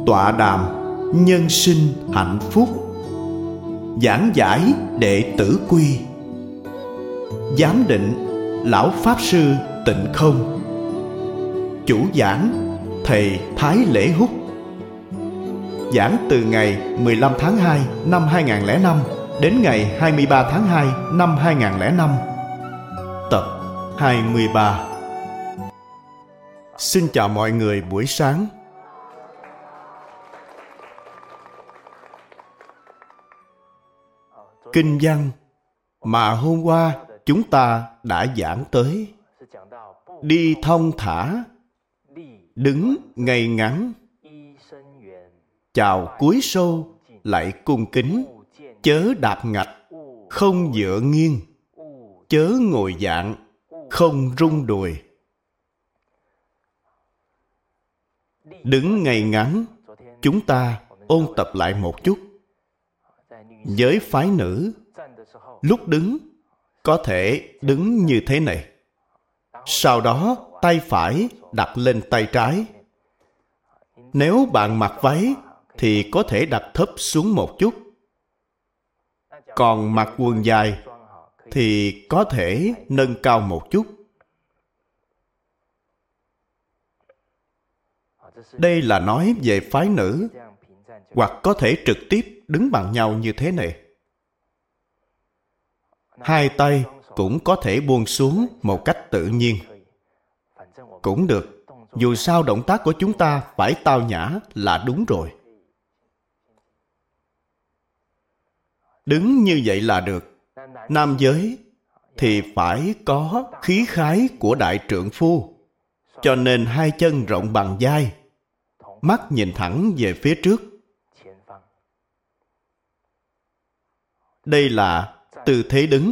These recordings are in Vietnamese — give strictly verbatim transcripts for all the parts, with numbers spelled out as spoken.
tọa đàm nhân sinh hạnh phúc, giảng giải đệ tử quy. Giám định lão pháp sư Tịnh Không. Chủ giảng thầy Thái Lễ Húc. Giảng từ ngày mười lăm tháng hai năm hai nghìn không trăm lẻ năm đến ngày hai mươi ba tháng hai năm hai nghìn không trăm lẻ năm. Tập hai mươi ba. Xin chào mọi người buổi sáng. Kinh văn mà hôm qua chúng ta đã giảng tới: đi thong thả, đứng ngay ngắn, chào cúi sâu, lạy cung kính, chớ đạp ngạch, không dựa nghiêng, chớ ngồi dạng, không rung đùi. Đứng ngay ngắn, chúng ta ôn tập lại một chút. Với phái nữ, lúc đứng có thể đứng như thế này. Sau đó tay phải đặt lên tay trái. Nếu bạn mặc váy thì có thể đặt thấp xuống một chút. Còn mặc quần dài thì có thể nâng cao một chút. Đây là nói về phái nữ, hoặc có thể trực tiếp đứng bằng nhau như thế này. Hai tay cũng có thể buông xuống một cách tự nhiên. Cũng được, dù sao động tác của chúng ta phải tao nhã là đúng rồi. Đứng như vậy là được. Nam giới thì phải có khí khái của đại trượng phu, cho nên hai chân rộng bằng vai, mắt nhìn thẳng về phía trước. Đây là tư thế đứng.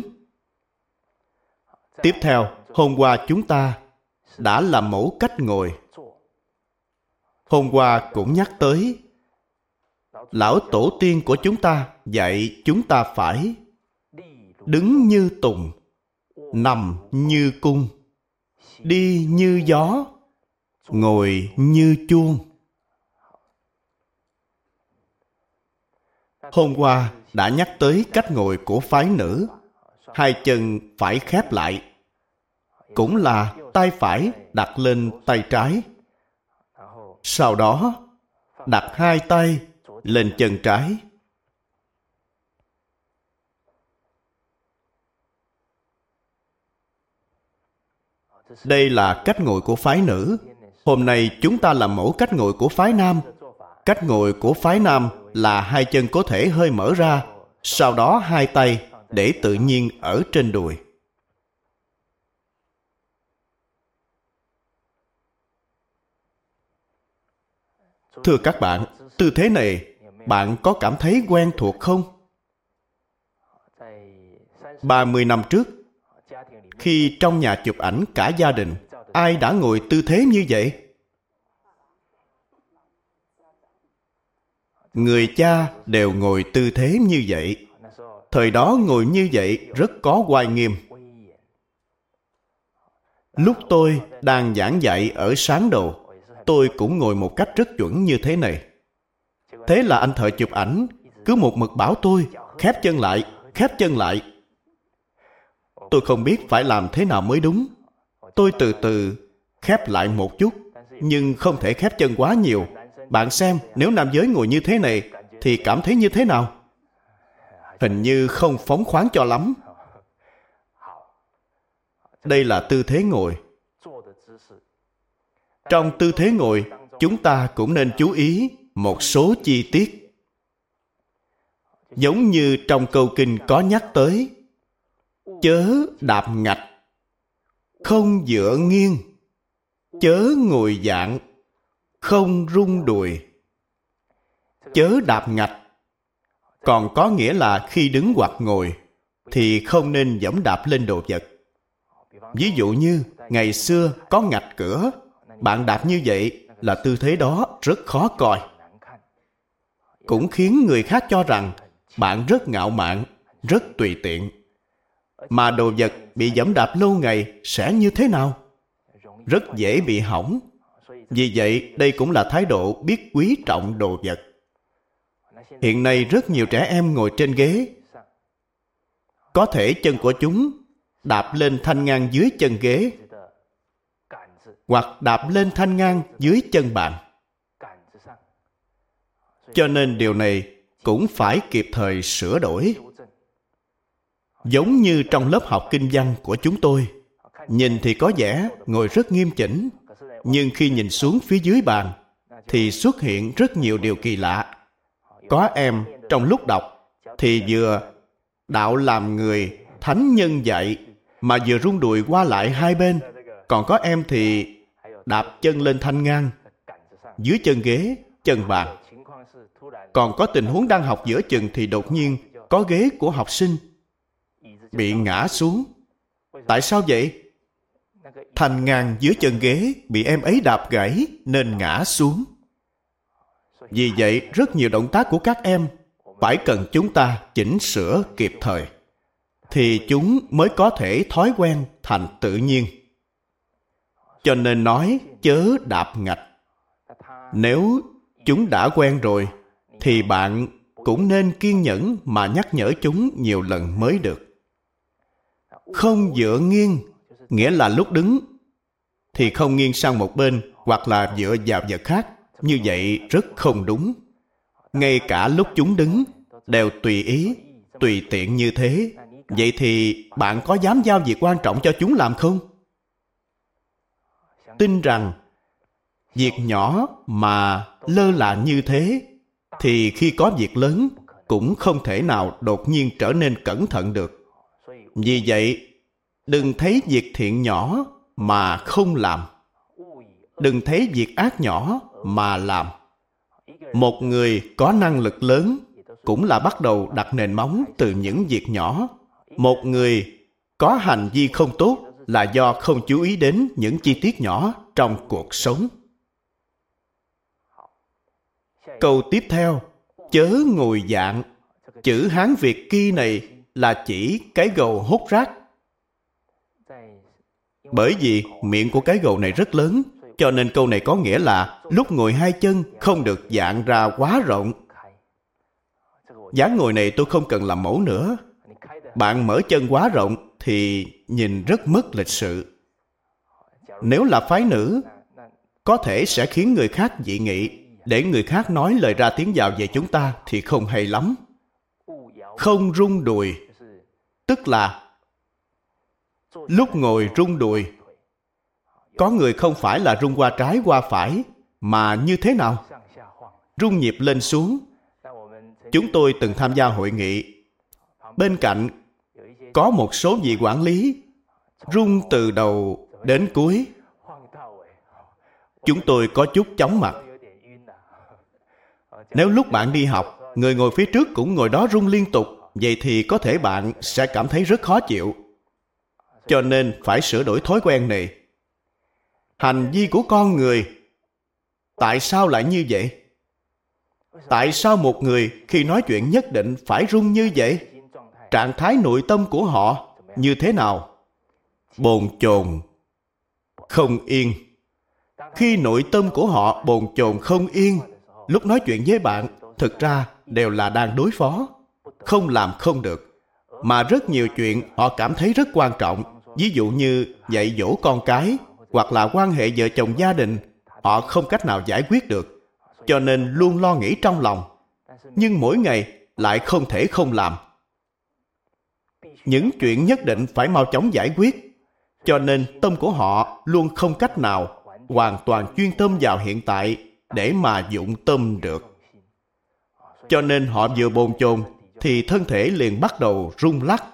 Tiếp theo, hôm qua chúng ta đã làm mẫu cách ngồi. Hôm qua cũng nhắc tới, lão tổ tiên của chúng ta dạy chúng ta phải đứng như tùng, nằm như cung, đi như gió, ngồi như chuông. Hôm qua đã nhắc tới cách ngồi của phái nữ. Hai chân phải khép lại, cũng là tay phải đặt lên tay trái. Sau đó đặt hai tay lên chân trái. Đây là cách ngồi của phái nữ. Hôm nay chúng ta làm mẫu cách ngồi của phái nam. Cách ngồi của phái nam là hai chân có thể hơi mở ra, sau đó hai tay để tự nhiên ở trên đùi. Thưa các bạn, tư thế này bạn có cảm thấy quen thuộc không? ba mươi năm trước, khi trong nhà chụp ảnh cả gia đình, ai đã ngồi tư thế như vậy? Người cha đều ngồi tư thế như vậy. Thời đó ngồi như vậy rất có oai nghiêm. Lúc tôi đang giảng dạy ở Sáng Đồ, tôi cũng ngồi một cách rất chuẩn như thế này. Thế là anh thợ chụp ảnh cứ một mực bảo tôi khép chân lại, khép chân lại. Tôi không biết phải làm thế nào mới đúng. Tôi từ từ khép lại một chút, nhưng không thể khép chân quá nhiều. Bạn xem, nếu nam giới ngồi như thế này thì cảm thấy như thế nào? Hình như không phóng khoáng cho lắm. Đây là tư thế ngồi. Trong tư thế ngồi, chúng ta cũng nên chú ý một số chi tiết. Giống như trong câu kinh có nhắc tới: chớ đạp ngạch, không dựa nghiêng, chớ ngồi dạng, không rung đùi. Chớ đạp ngạch còn có nghĩa là khi đứng hoặc ngồi thì không nên giẫm đạp lên đồ vật. Ví dụ như ngày xưa có ngạch cửa, bạn đạp như vậy là tư thế đó rất khó coi, cũng khiến người khác cho rằng bạn rất ngạo mạn, rất tùy tiện. Mà đồ vật bị giẫm đạp lâu ngày sẽ như thế nào? Rất dễ bị hỏng. Vì vậy, đây cũng là thái độ biết quý trọng đồ vật. Hiện nay rất nhiều trẻ em ngồi trên ghế. Có thể chân của chúng đạp lên thanh ngang dưới chân ghế, hoặc đạp lên thanh ngang dưới chân bạn. Cho nên điều này cũng phải kịp thời sửa đổi. Giống như trong lớp học kinh văn của chúng tôi, nhìn thì có vẻ ngồi rất nghiêm chỉnh, nhưng khi nhìn xuống phía dưới bàn thì xuất hiện rất nhiều điều kỳ lạ. Có em trong lúc đọc thì vừa đạo làm người thánh nhân dạy mà vừa rung đùi qua lại hai bên. Còn có em thì đạp chân lên thanh ngang dưới chân ghế, chân bàn. Còn có tình huống đang học giữa chừng thì đột nhiên có ghế của học sinh bị ngã xuống. Tại sao vậy? Thanh ngang dưới chân ghế bị em ấy đạp gãy nên ngã xuống. Vì vậy, rất nhiều động tác của các em phải cần chúng ta chỉnh sửa kịp thời, thì chúng mới có thể thói quen thành tự nhiên. Cho nên nói chớ đạp ngạch. Nếu chúng đã quen rồi, thì bạn cũng nên kiên nhẫn mà nhắc nhở chúng nhiều lần mới được. Không dựa nghiêng, nghĩa là lúc đứng thì không nghiêng sang một bên hoặc là dựa vào vật khác. Như vậy rất không đúng. Ngay cả lúc chúng đứng đều tùy ý, tùy tiện như thế. Vậy thì bạn có dám giao việc quan trọng cho chúng làm không? Tin rằng việc nhỏ mà lơ là như thế, thì khi có việc lớn cũng không thể nào đột nhiên trở nên cẩn thận được. Vì vậy, đừng thấy việc thiện nhỏ mà không làm. Đừng thấy việc ác nhỏ mà làm. Một người có năng lực lớn cũng là bắt đầu đặt nền móng từ những việc nhỏ. Một người có hành vi không tốt là do không chú ý đến những chi tiết nhỏ trong cuộc sống. Câu tiếp theo, chớ ngồi dạng. Chữ Hán Việt kia này là chỉ cái gầu hút rác. Bởi vì miệng của cái gầu này rất lớn, cho nên câu này có nghĩa là lúc ngồi hai chân không được dạng ra quá rộng. Dáng ngồi này tôi không cần làm mẫu nữa. Bạn mở chân quá rộng thì nhìn rất mất lịch sự. Nếu là phái nữ, có thể sẽ khiến người khác dị nghị. Để người khác nói lời ra tiếng vào về chúng ta thì không hay lắm. Không rung đùi, tức là lúc ngồi rung đùi. Có người không phải là rung qua trái qua phải, mà như thế nào? Rung nhịp lên xuống. Chúng tôi từng tham gia hội nghị. Bên cạnh có một số vị quản lý rung từ đầu đến cuối. Chúng tôi có chút chóng mặt. Nếu lúc bạn đi học, người ngồi phía trước cũng ngồi đó rung liên tục, vậy thì có thể bạn sẽ cảm thấy rất khó chịu. Cho nên phải sửa đổi thói quen này. Hành vi của con người tại sao lại như vậy? Tại sao một người khi nói chuyện nhất định phải rung như vậy? Trạng thái nội tâm của họ như thế nào? Bồn chồn, không yên. Khi nội tâm của họ bồn chồn không yên, lúc nói chuyện với bạn, thực ra đều là đang đối phó, không làm không được. Mà rất nhiều chuyện họ cảm thấy rất quan trọng, ví dụ như dạy dỗ con cái, hoặc là quan hệ vợ chồng gia đình, họ không cách nào giải quyết được, cho nên luôn lo nghĩ trong lòng. Nhưng mỗi ngày lại không thể không làm. Những chuyện nhất định phải mau chóng giải quyết, cho nên tâm của họ luôn không cách nào hoàn toàn chuyên tâm vào hiện tại để mà dụng tâm được. Cho nên họ vừa bồn chồn thì thân thể liền bắt đầu rung lắc.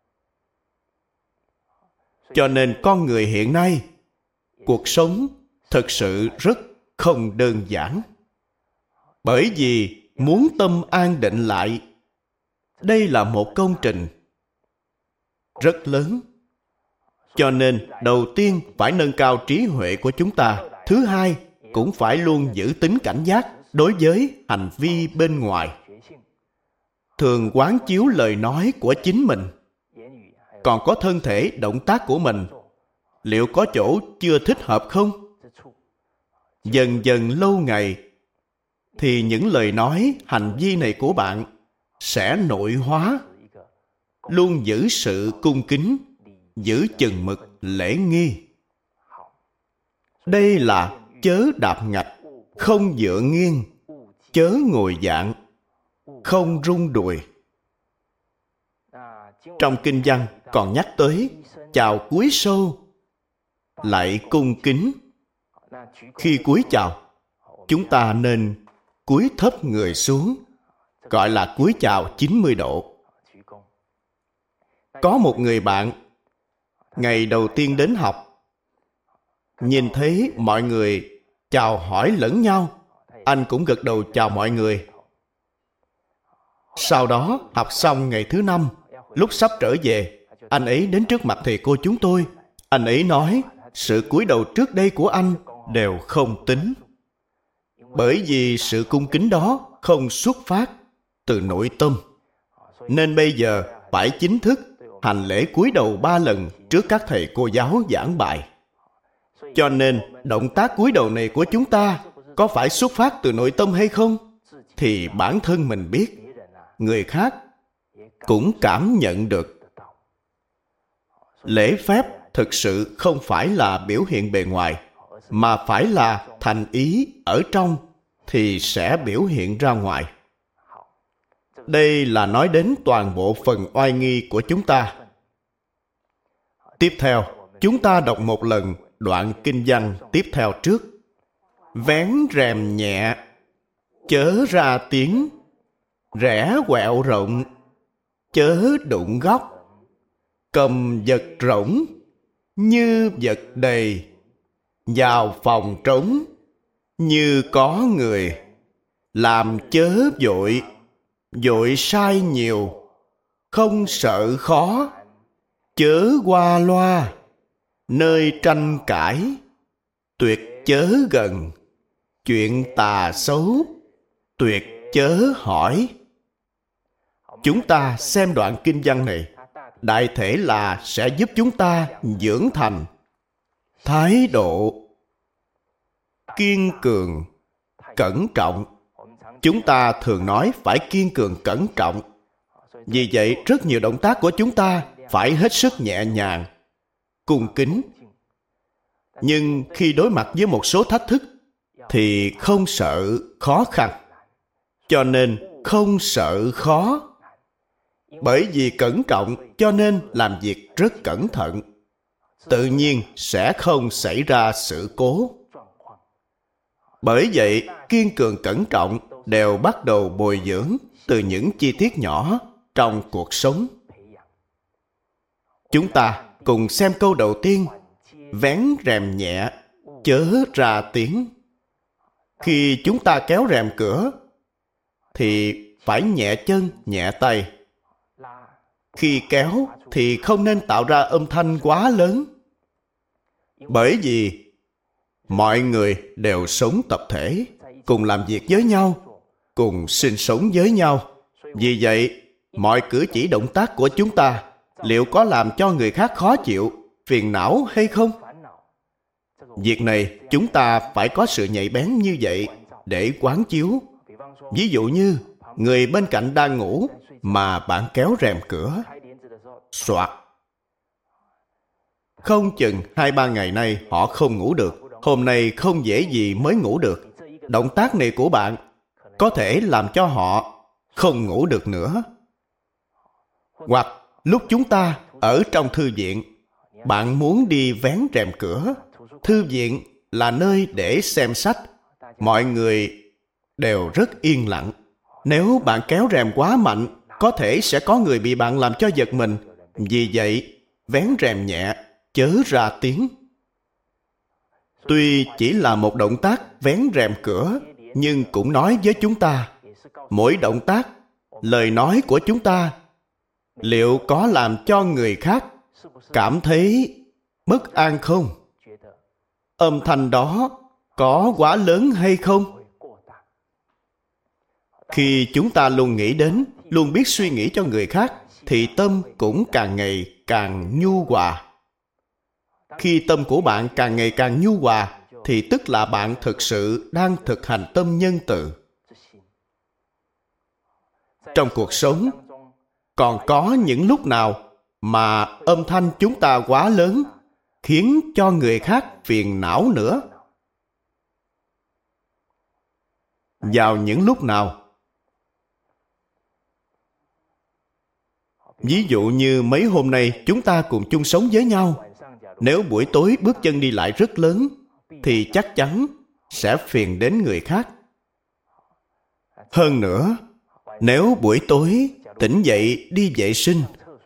Cho nên con người hiện nay, cuộc sống thực sự rất không đơn giản. Bởi vì muốn tâm an định lại, đây là một công trình rất lớn. Cho nên đầu tiên phải nâng cao trí huệ của chúng ta. Thứ hai, cũng phải luôn giữ tính cảnh giác đối với hành vi bên ngoài. Thường quán chiếu lời nói của chính mình, còn có thân thể, động tác của mình, liệu có chỗ chưa thích hợp không? Dần dần lâu ngày, thì những lời nói, hành vi này của bạn sẽ nội hóa, luôn giữ sự cung kính, giữ chừng mực, lễ nghi. Đây là chớ đạp ngạch, không dựa nghiêng, chớ ngồi dạng, không rung đùi. Trong kinh văn còn nhắc tới chào cúi sâu, lại cung kính. Khi cúi chào, chúng ta nên cúi thấp người xuống, gọi là cúi chào chín mươi độ. Có một người bạn, ngày đầu tiên đến học, nhìn thấy mọi người chào hỏi lẫn nhau, anh cũng gật đầu chào mọi người. Sau đó, học xong ngày thứ năm, lúc sắp trở về, anh ấy đến trước mặt thầy cô chúng tôi. Anh ấy nói, sự cúi đầu trước đây của anh đều không tính. Bởi vì sự cung kính đó không xuất phát từ nội tâm. Nên bây giờ phải chính thức hành lễ cúi đầu ba lần trước các thầy cô giáo giảng bài. Cho nên, động tác cúi đầu này của chúng ta có phải xuất phát từ nội tâm hay không? Thì bản thân mình biết, người khác cũng cảm nhận được. Lễ phép thực sự không phải là biểu hiện bề ngoài, mà phải là thành ý ở trong thì sẽ biểu hiện ra ngoài. Đây là nói đến toàn bộ phần oai nghi của chúng ta. Tiếp theo, chúng ta đọc một lần đoạn kinh văn tiếp theo trước. Vén rèm nhẹ, chớ ra tiếng, rẽ quẹo rộng, chớ đụng góc, cầm vật rỗng, như vật đầy, vào phòng trống, như có người, làm chớ vội, vội sai nhiều, không sợ khó, chớ qua loa, nơi tranh cãi, tuyệt chớ gần, chuyện tà xấu, tuyệt chớ hỏi. Chúng ta xem đoạn kinh văn này, đại thể là sẽ giúp chúng ta dưỡng thành thái độ kiên cường, cẩn trọng. Chúng ta thường nói phải kiên cường cẩn trọng. Vì vậy, rất nhiều động tác của chúng ta phải hết sức nhẹ nhàng, cung kính. Nhưng khi đối mặt với một số thách thức, thì không sợ khó khăn. Cho nên, không sợ khó. Bởi vì cẩn trọng, cho nên làm việc rất cẩn thận. Tự nhiên sẽ không xảy ra sự cố. Bởi vậy, kiên cường cẩn trọng đều bắt đầu bồi dưỡng từ những chi tiết nhỏ trong cuộc sống. Chúng ta cùng xem câu đầu tiên. Vén rèm nhẹ, chớ ra tiếng. Khi chúng ta kéo rèm cửa, thì phải nhẹ chân, nhẹ tay. Khi kéo thì không nên tạo ra âm thanh quá lớn. Bởi vì mọi người đều sống tập thể, cùng làm việc với nhau, cùng sinh sống với nhau. Vì vậy, mọi cử chỉ động tác của chúng ta liệu có làm cho người khác khó chịu, phiền não hay không? Việc này chúng ta phải có sự nhạy bén như vậy để quán chiếu. Ví dụ như người bên cạnh đang ngủ mà bạn kéo rèm cửa, soạt. Không chừng hai ba ngày nay họ không ngủ được, hôm nay không dễ gì mới ngủ được. Động tác này của bạn có thể làm cho họ không ngủ được nữa. Hoặc lúc chúng ta ở trong thư viện, bạn muốn đi vén rèm cửa. Thư viện là nơi để xem sách. Mọi người đều rất yên lặng. Nếu bạn kéo rèm quá mạnh, có thể sẽ có người bị bạn làm cho giật mình. Vì vậy, vén rèm nhẹ, chớ ra tiếng. Tuy chỉ là một động tác vén rèm cửa, nhưng cũng nói với chúng ta, mỗi động tác, lời nói của chúng ta liệu có làm cho người khác cảm thấy bất an không? Âm thanh đó có quá lớn hay không? Khi chúng ta luôn nghĩ đến, luôn biết suy nghĩ cho người khác, thì tâm cũng càng ngày càng nhu hòa. Khi tâm của bạn càng ngày càng nhu hòa, thì tức là bạn thực sự đang thực hành tâm nhân từ. Trong cuộc sống, còn có những lúc nào mà âm thanh chúng ta quá lớn, khiến cho người khác phiền não nữa? Vào những lúc nào? Ví dụ như mấy hôm nay chúng ta cùng chung sống với nhau. Nếu buổi tối bước chân đi lại rất lớn, thì chắc chắn sẽ phiền đến người khác. Hơn nữa, nếu buổi tối tỉnh dậy đi vệ sinh,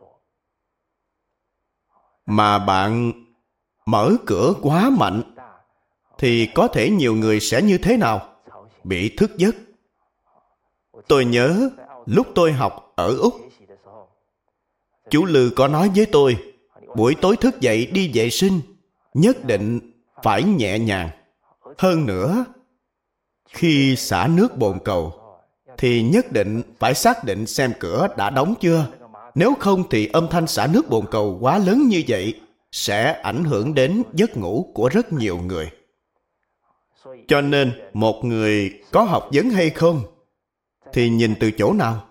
mà bạn mở cửa quá mạnh, thì có thể nhiều người sẽ như thế nào? Bị thức giấc. Tôi nhớ lúc tôi học ở Úc, chú Lư có nói với tôi, buổi tối thức dậy đi vệ sinh, nhất định phải nhẹ nhàng. Hơn nữa, khi xả nước bồn cầu, thì nhất định phải xác định xem cửa đã đóng chưa. Nếu không thì âm thanh xả nước bồn cầu quá lớn như vậy sẽ ảnh hưởng đến giấc ngủ của rất nhiều người. Cho nên, một người có học vấn hay không, thì nhìn từ chỗ nào?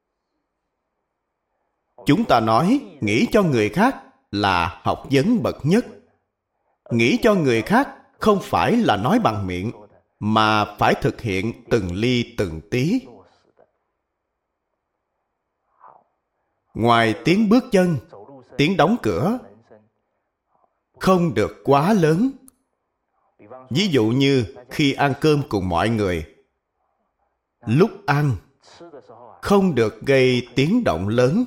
Chúng ta nói, nghĩ cho người khác là học vấn bậc nhất. Nghĩ cho người khác không phải là nói bằng miệng, mà phải thực hiện từng ly từng tí. Ngoài tiếng bước chân, tiếng đóng cửa, không được quá lớn. Ví dụ như khi ăn cơm cùng mọi người, lúc ăn, không được gây tiếng động lớn.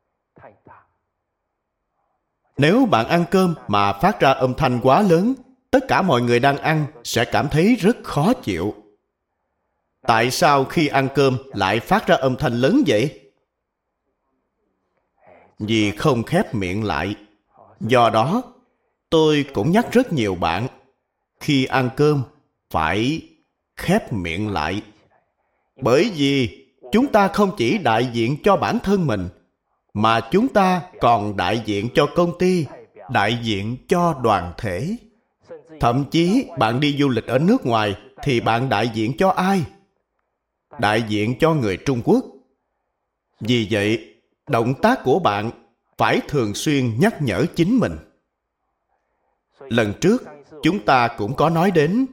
Nếu bạn ăn cơm mà phát ra âm thanh quá lớn, tất cả mọi người đang ăn sẽ cảm thấy rất khó chịu. Tại sao khi ăn cơm lại phát ra âm thanh lớn vậy? Vì không khép miệng lại. Do đó, tôi cũng nhắc rất nhiều bạn, khi ăn cơm phải khép miệng lại. Bởi vì chúng ta không chỉ đại diện cho bản thân mình, mà chúng ta còn đại diện cho công ty, đại diện cho đoàn thể. Thậm chí bạn đi du lịch ở nước ngoài thì bạn đại diện cho ai? Đại diện cho người Trung Quốc. Vì vậy, động tác của bạn phải thường xuyên nhắc nhở chính mình. Lần trước, chúng ta cũng có nói đến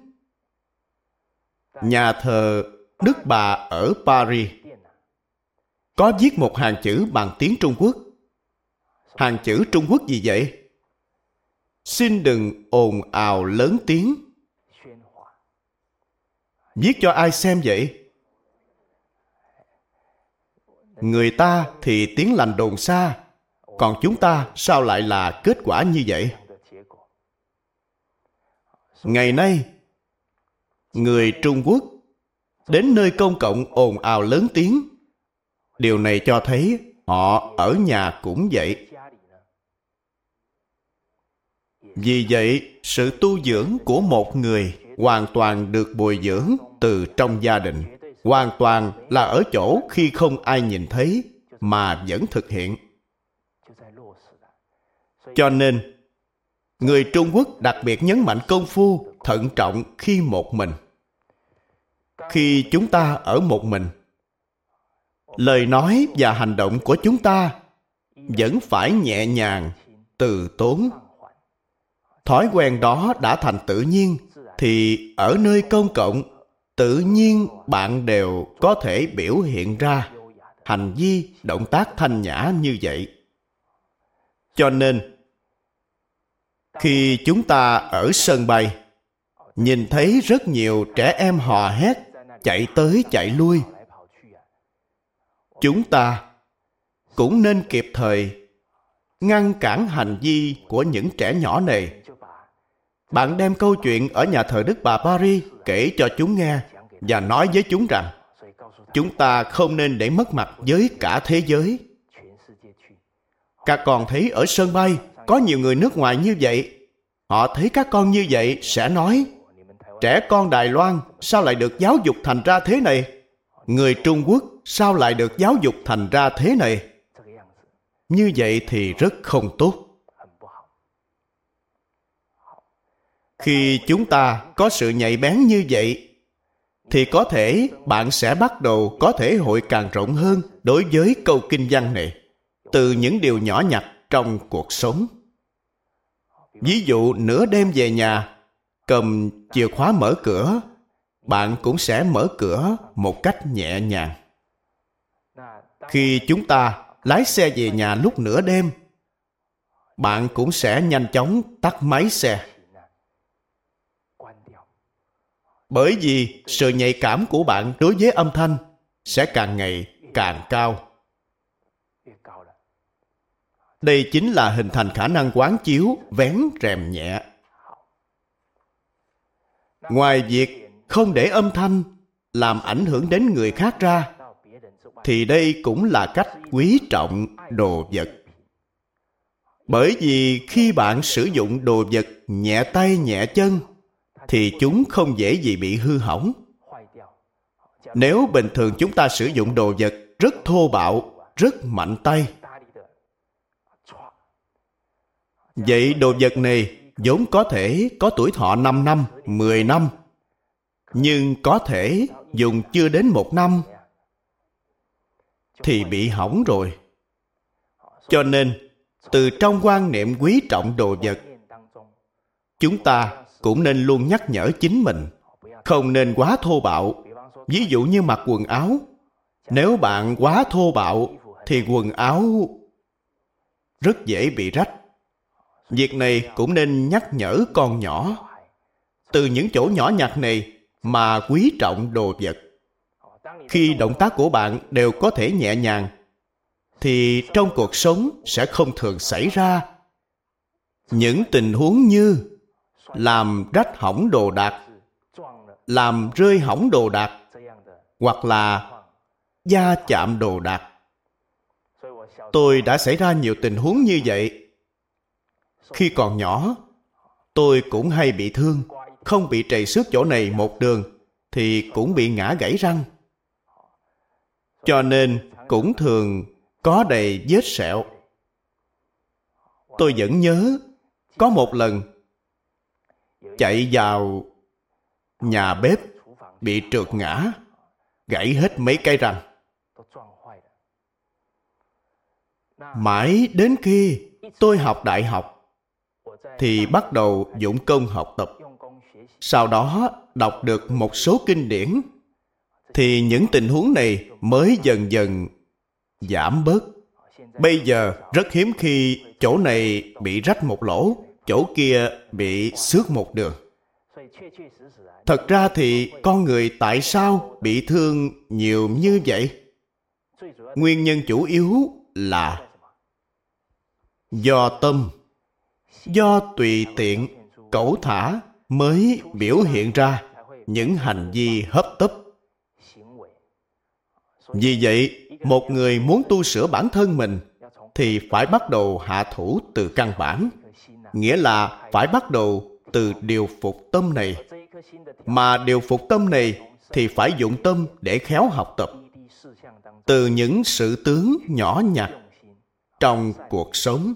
nhà thờ Đức Bà ở Paris. Có viết một hàng chữ bằng tiếng Trung Quốc. Hàng chữ Trung Quốc gì vậy? Xin đừng ồn ào lớn tiếng. Viết cho ai xem vậy? Người ta thì tiếng lành đồn xa, còn chúng ta sao lại là kết quả như vậy? Ngày nay, người Trung Quốc đến nơi công cộng ồn ào lớn tiếng. Điều này cho thấy họ ở nhà cũng vậy. Vì vậy, sự tu dưỡng của một người hoàn toàn được bồi dưỡng từ trong gia đình. Hoàn toàn là ở chỗ khi không ai nhìn thấy mà vẫn thực hiện. Cho nên, người Trung Quốc đặc biệt nhấn mạnh công phu thận trọng khi một mình. Khi chúng ta ở một mình, lời nói và hành động của chúng ta vẫn phải nhẹ nhàng, từ tốn. Thói quen đó đã thành tự nhiên, thì ở nơi công cộng, tự nhiên bạn đều có thể biểu hiện ra hành vi, động tác thanh nhã như vậy. Cho nên, khi chúng ta ở sân bay, nhìn thấy rất nhiều trẻ em hò hét, chạy tới chạy lui, chúng ta cũng nên kịp thời ngăn cản hành vi của những trẻ nhỏ này. Bạn đem câu chuyện ở nhà thờ Đức Bà Paris kể cho chúng nghe và nói với chúng rằng chúng ta không nên để mất mặt với cả thế giới. Các con thấy ở sân bay có nhiều người nước ngoài như vậy. Họ thấy các con như vậy sẽ nói, trẻ con Đài Loan sao lại được giáo dục thành ra thế này? Người Trung Quốc sao lại được giáo dục thành ra thế này? Như vậy thì rất không tốt. Khi chúng ta có sự nhạy bén như vậy, thì có thể bạn sẽ bắt đầu có thể hội càng rộng hơn đối với câu kinh văn này, từ những điều nhỏ nhặt trong cuộc sống. Ví dụ nửa đêm về nhà, cầm chìa khóa mở cửa, bạn cũng sẽ mở cửa một cách nhẹ nhàng. Khi chúng ta lái xe về nhà lúc nửa đêm, bạn cũng sẽ nhanh chóng tắt máy xe. Bởi vì sự nhạy cảm của bạn đối với âm thanh sẽ càng ngày càng cao. Đây chính là hình thành khả năng quán chiếu vén rèm nhẹ. Ngoài việc không để âm thanh làm ảnh hưởng đến người khác ra, thì đây cũng là cách quý trọng đồ vật. Bởi vì khi bạn sử dụng đồ vật nhẹ tay nhẹ chân, thì chúng không dễ gì bị hư hỏng. Nếu bình thường chúng ta sử dụng đồ vật rất thô bạo, rất mạnh tay, vậy đồ vật này vốn có thể có tuổi thọ năm năm, mười năm, nhưng có thể dùng chưa đến một năm thì bị hỏng rồi. Cho nên, từ trong quan niệm quý trọng đồ vật, chúng ta cũng nên luôn nhắc nhở chính mình, không nên quá thô bạo. Ví dụ như mặc quần áo, nếu bạn quá thô bạo, thì quần áo rất dễ bị rách. Việc này cũng nên nhắc nhở con nhỏ. Từ những chỗ nhỏ nhặt này mà quý trọng đồ vật. Khi động tác của bạn đều có thể nhẹ nhàng, thì trong cuộc sống sẽ không thường xảy ra những tình huống như làm rách hỏng đồ đạc, làm rơi hỏng đồ đạc, hoặc là va chạm đồ đạc. Tôi đã xảy ra nhiều tình huống như vậy. Khi còn nhỏ, tôi cũng hay bị thương, không bị trầy xước chỗ này một đường, thì cũng bị ngã gãy răng. Cho nên cũng thường có đầy vết sẹo. Tôi vẫn nhớ, có một lần, chạy vào nhà bếp, bị trượt ngã, gãy hết mấy cái răng. Mãi đến khi tôi học đại học, thì bắt đầu dụng công học tập. Sau đó đọc được một số kinh điển, thì những tình huống này mới dần dần giảm bớt. Bây giờ rất hiếm khi chỗ này bị rách một lỗ, chỗ kia bị xước một đường. Thật ra thì con người tại sao bị thương nhiều như vậy? Nguyên nhân chủ yếu là do tâm, do tùy tiện, cẩu thả mới biểu hiện ra những hành vi hấp tấp. Vì vậy, một người muốn tu sửa bản thân mình thì phải bắt đầu hạ thủ từ căn bản, nghĩa là phải bắt đầu từ điều phục tâm này. Mà điều phục tâm này thì phải dụng tâm để khéo học tập từ những sự tướng nhỏ nhặt trong cuộc sống.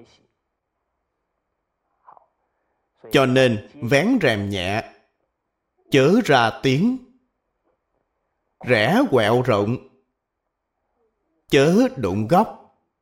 Cho nên vén rèm nhẹ, chớ ra tiếng, rẽ quẹo rộng, chớ đụng góc.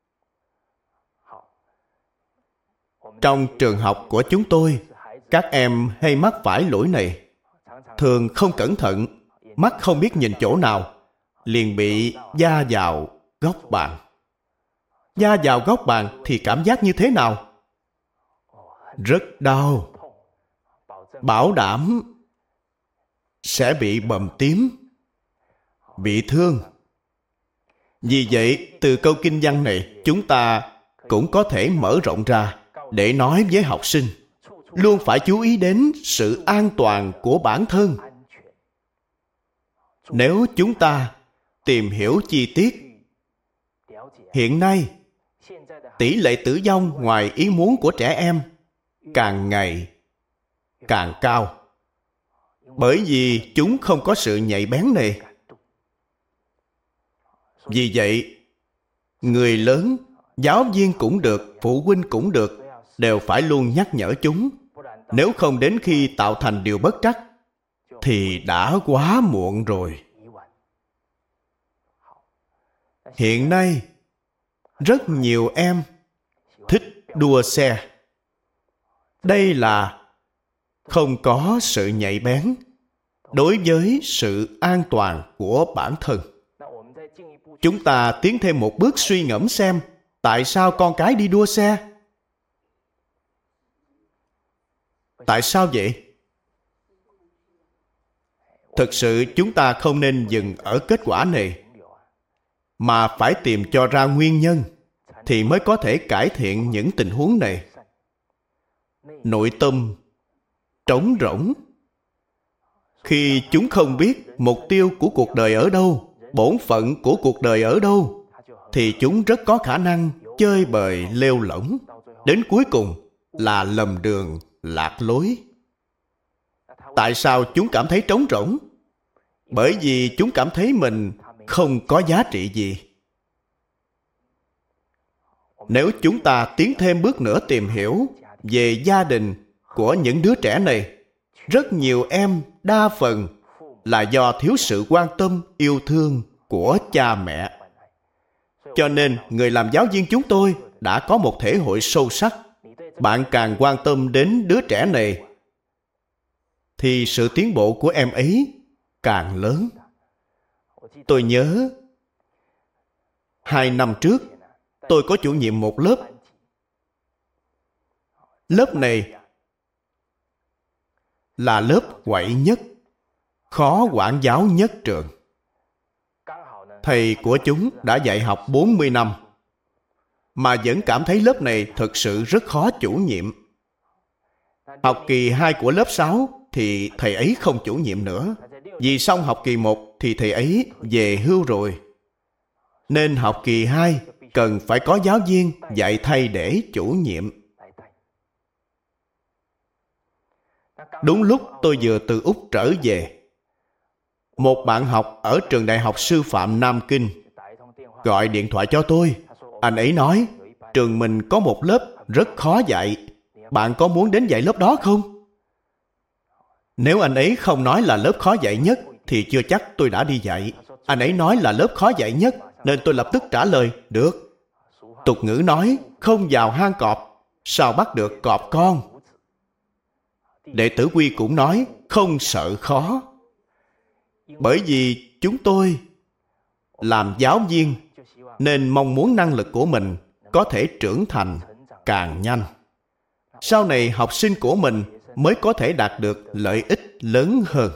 Trong trường học của chúng tôi, các em hay mắc phải lỗi này. Thường không cẩn thận, mắt không biết nhìn chỗ nào, liền bị va vào góc bàn. Va vào góc bàn thì cảm giác như thế nào? Rất đau. Bảo đảm sẽ bị bầm tím, bị thương. Vì vậy, từ câu kinh văn này, chúng ta cũng có thể mở rộng ra để nói với học sinh luôn phải chú ý đến sự an toàn của bản thân. Nếu chúng ta tìm hiểu chi tiết, hiện nay tỷ lệ tử vong ngoài ý muốn của trẻ em càng ngày càng cao, bởi vì chúng không có sự nhạy bén này. Vì vậy, người lớn, giáo viên cũng được, phụ huynh cũng được, đều phải luôn nhắc nhở chúng. Nếu không đến khi tạo thành điều bất trắc, thì đã quá muộn rồi. Hiện nay, rất nhiều em thích đua xe. Đây là không có sự nhạy bén đối với sự an toàn của bản thân. Chúng ta tiến thêm một bước suy ngẫm xem tại sao con cái đi đua xe. Tại sao vậy? Thực sự chúng ta không nên dừng ở kết quả này, mà phải tìm cho ra nguyên nhân, thì mới có thể cải thiện những tình huống này. Nội tâm trống rỗng. Khi chúng không biết mục tiêu của cuộc đời ở đâu, bổn phận của cuộc đời ở đâu, thì chúng rất có khả năng chơi bời lêu lỏng, đến cuối cùng là lầm đường, lạc lối. Tại sao chúng cảm thấy trống rỗng? Bởi vì chúng cảm thấy mình không có giá trị gì. Nếu chúng ta tiến thêm bước nữa tìm hiểu về gia đình của những đứa trẻ này, rất nhiều em đa phần là do thiếu sự quan tâm, yêu thương của cha mẹ. Cho nên, người làm giáo viên chúng tôi đã có một thể hội sâu sắc. Bạn càng quan tâm đến đứa trẻ này, thì sự tiến bộ của em ấy càng lớn. Tôi nhớ, hai năm trước, tôi có chủ nhiệm một lớp. Lớp này là lớp quậy nhất, khó quản giáo nhất trường. Thầy của chúng đã dạy học bốn mươi năm, mà vẫn cảm thấy lớp này thực sự rất khó chủ nhiệm. Học kỳ hai của lớp sáu thì thầy ấy không chủ nhiệm nữa. Vì xong học kỳ một thì thầy ấy về hưu rồi. Nên học kỳ hai cần phải có giáo viên dạy thay để chủ nhiệm. Đúng lúc tôi vừa từ Úc trở về, một bạn học ở trường Đại học Sư phạm Nam Kinh gọi điện thoại cho tôi. Anh ấy nói, trường mình có một lớp rất khó dạy. Bạn có muốn đến dạy lớp đó không? Nếu anh ấy không nói là lớp khó dạy nhất, thì chưa chắc tôi đã đi dạy. Anh ấy nói là lớp khó dạy nhất, nên tôi lập tức trả lời, được. Tục ngữ nói, không vào hang cọp, sao bắt được cọp con? Đệ tử Quy cũng nói, không sợ khó. Bởi vì chúng tôi làm giáo viên, nên mong muốn năng lực của mình có thể trưởng thành càng nhanh. Sau này học sinh của mình mới có thể đạt được lợi ích lớn hơn.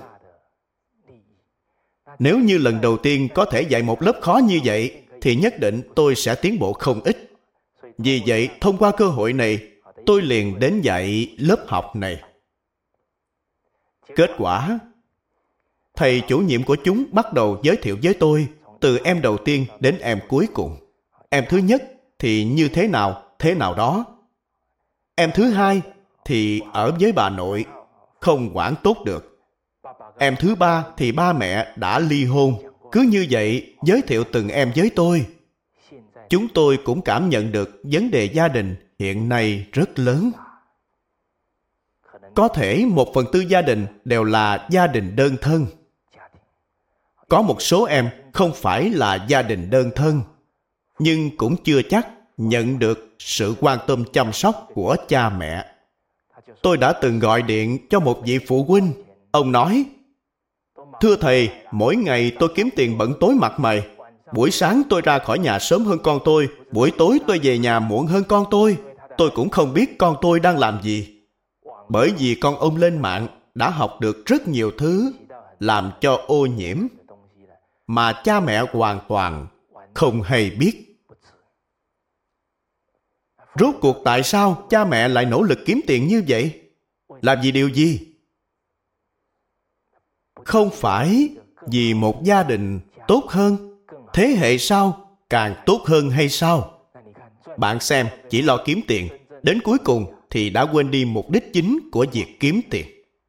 Nếu như lần đầu tiên có thể dạy một lớp khó như vậy, thì nhất định tôi sẽ tiến bộ không ít. Vì vậy, thông qua cơ hội này, tôi liền đến dạy lớp học này. Kết quả, thầy chủ nhiệm của chúng bắt đầu giới thiệu với tôi từ em đầu tiên đến em cuối cùng. Em thứ nhất thì như thế nào, thế nào đó. Em thứ hai thì ở với bà nội, không quản tốt được. Em thứ ba thì ba mẹ đã ly hôn. Cứ như vậy, giới thiệu từng em với tôi. Chúng tôi cũng cảm nhận được vấn đề gia đình hiện nay rất lớn. Có thể một phần tư gia đình đều là gia đình đơn thân. Có một số em không phải là gia đình đơn thân, nhưng cũng chưa chắc nhận được sự quan tâm chăm sóc của cha mẹ. Tôi đã từng gọi điện cho một vị phụ huynh. Ông nói, thưa thầy, mỗi ngày tôi kiếm tiền bận tối mặt mày. Buổi sáng tôi ra khỏi nhà sớm hơn con tôi, buổi tối tôi về nhà muộn hơn con tôi. Tôi cũng không biết con tôi đang làm gì. Bởi vì con ông lên mạng đã học được rất nhiều thứ làm cho ô nhiễm, mà cha mẹ hoàn toàn không hay biết. Rốt cuộc tại sao cha mẹ lại nỗ lực kiếm tiền như vậy? Làm vì điều gì? Không phải vì một gia đình tốt hơn, thế hệ sau càng tốt hơn hay sao? Bạn xem, chỉ lo kiếm tiền, đến cuối cùng thì đã quên đi mục đích chính của việc kiếm tiền.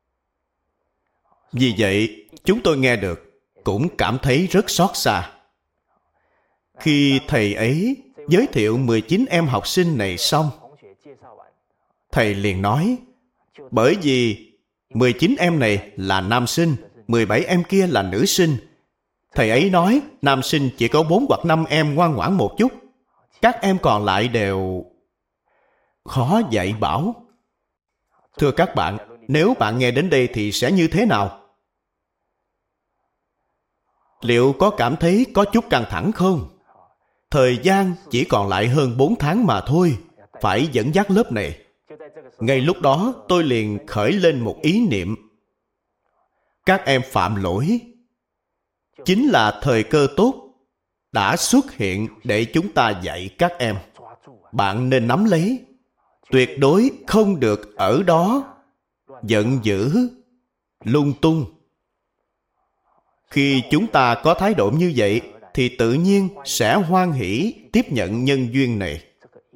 Vì vậy, chúng tôi nghe được, cũng cảm thấy rất xót xa. Khi thầy ấy giới thiệu mười chín em học sinh này xong, thầy liền nói, Bởi vì mười chín em này là nam sinh, mười bảy em kia là nữ sinh. Thầy ấy nói nam sinh chỉ có bốn hoặc năm em ngoan ngoãn một chút. Các em còn lại đều khó dạy bảo. Thưa các bạn, nếu bạn nghe đến đây thì sẽ như thế nào? Liệu có cảm thấy có chút căng thẳng không? Thời gian chỉ còn lại hơn bốn tháng mà thôi, phải dẫn dắt lớp này. Ngay lúc đó tôi liền khởi lên một ý niệm. Các em phạm lỗi chính là thời cơ tốt đã xuất hiện để chúng ta dạy các em. Bạn nên nắm lấy, tuyệt đối không được ở đó giận dữ, lung tung. Khi chúng ta có thái độ như vậy thì tự nhiên sẽ hoan hỷ tiếp nhận nhân duyên này.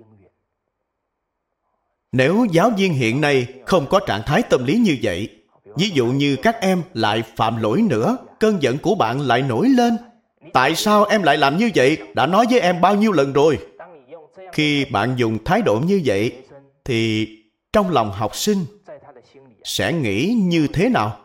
Nếu giáo viên hiện nay không có trạng thái tâm lý như vậy, ví dụ như các em lại phạm lỗi nữa, cơn giận của bạn lại nổi lên. Tại sao em lại làm như vậy? Đã nói với em bao nhiêu lần rồi? Khi bạn dùng thái độ như vậy, thì trong lòng học sinh sẽ nghĩ như thế nào?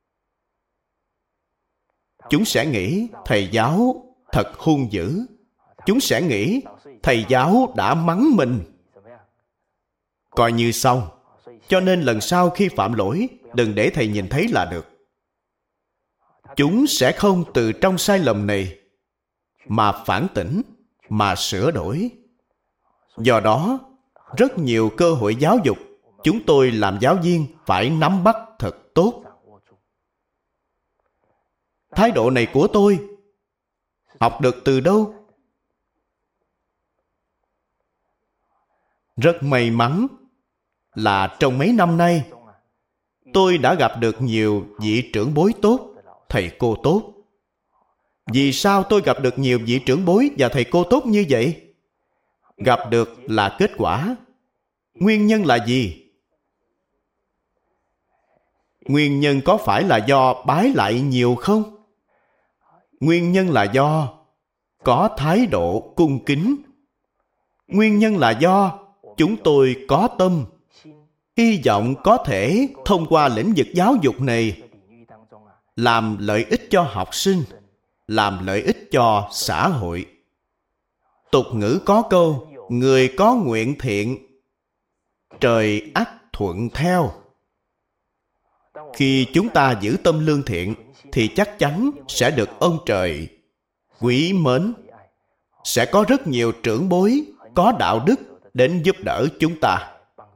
Chúng sẽ nghĩ thầy giáo thật hung dữ. Chúng sẽ nghĩ thầy giáo đã mắng mình. Coi như xong. Cho nên lần sau khi phạm lỗi, đừng để thầy nhìn thấy là được. Chúng sẽ không từ trong sai lầm này mà phản tỉnh, mà sửa đổi. Do đó, rất nhiều cơ hội giáo dục, chúng tôi làm giáo viên phải nắm bắt thật tốt. Thái độ này của tôi học được từ đâu? Rất may mắn là trong mấy năm nay tôi đã gặp được nhiều vị trưởng bối tốt, thầy cô tốt. Vì sao tôi gặp được nhiều vị trưởng bối và thầy cô tốt như vậy? Gặp được là kết quả. Nguyên nhân là gì? Nguyên nhân có phải là do bái lại nhiều không? Nguyên nhân là do có thái độ cung kính. Nguyên nhân là do chúng tôi có tâm, hy vọng có thể thông qua lĩnh vực giáo dục này làm lợi ích cho học sinh, làm lợi ích cho xã hội. Tục ngữ có câu, người có nguyện thiện, trời ắt thuận theo. Khi chúng ta giữ tâm lương thiện, thì chắc chắn sẽ được ông trời quý mến. Sẽ có rất nhiều trưởng bối có đạo đức đến giúp đỡ chúng ta.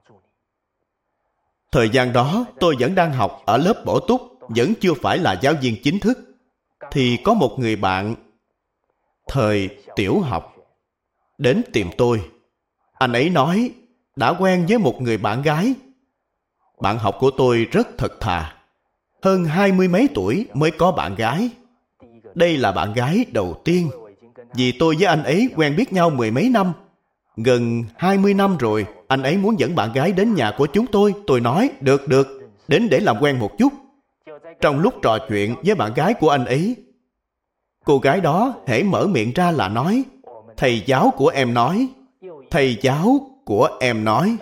Thời gian đó, tôi vẫn đang học ở lớp bổ túc, vẫn chưa phải là giáo viên chính thức. Thì có một người bạn thời tiểu học đến tìm tôi. Anh ấy nói đã quen với một người bạn gái. Bạn học của tôi rất thật thà. Hơn hai mươi mấy tuổi mới có bạn gái. Đây là bạn gái đầu tiên. Vì tôi với anh ấy quen biết nhau mười mấy năm. Gần hai mươi năm rồi, anh ấy muốn dẫn bạn gái đến nhà của chúng tôi. Tôi nói, được được, đến để làm quen một chút. Trong lúc trò chuyện với bạn gái của anh ấy, cô gái đó hễ mở miệng ra là nói, thầy giáo của em nói, thầy giáo của em nói.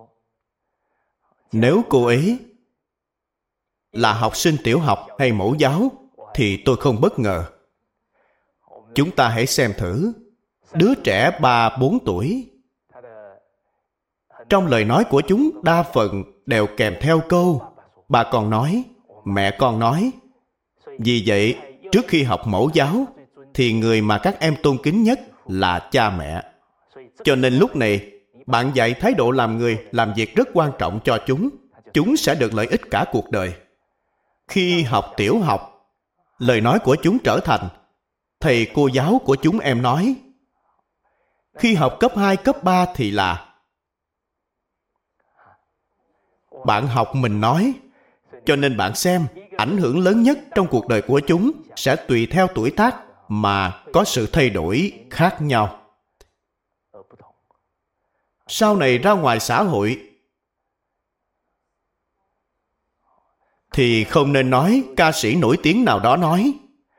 Nếu cô ấy là học sinh tiểu học hay mẫu giáo, thì tôi không bất ngờ. Chúng ta hãy xem thử, đứa trẻ ba bốn tuổi, trong lời nói của chúng đa phần đều kèm theo câu bà con nói, mẹ con nói. Vì vậy, trước khi học mẫu giáo, thì người mà các em tôn kính nhất là cha mẹ. Cho nên lúc này, bạn dạy thái độ làm người, làm việc rất quan trọng cho chúng. Chúng sẽ được lợi ích cả cuộc đời. Khi học tiểu học, lời nói của chúng trở thành thầy cô giáo của chúng em nói. Khi học cấp hai, cấp ba thì là bạn học mình nói. Cho nên bạn xem, ảnh hưởng lớn nhất trong cuộc đời của chúng sẽ tùy theo tuổi tác mà có sự thay đổi khác nhau. Sau này ra ngoài xã hội thì không nên nói ca sĩ nổi tiếng nào đó nói.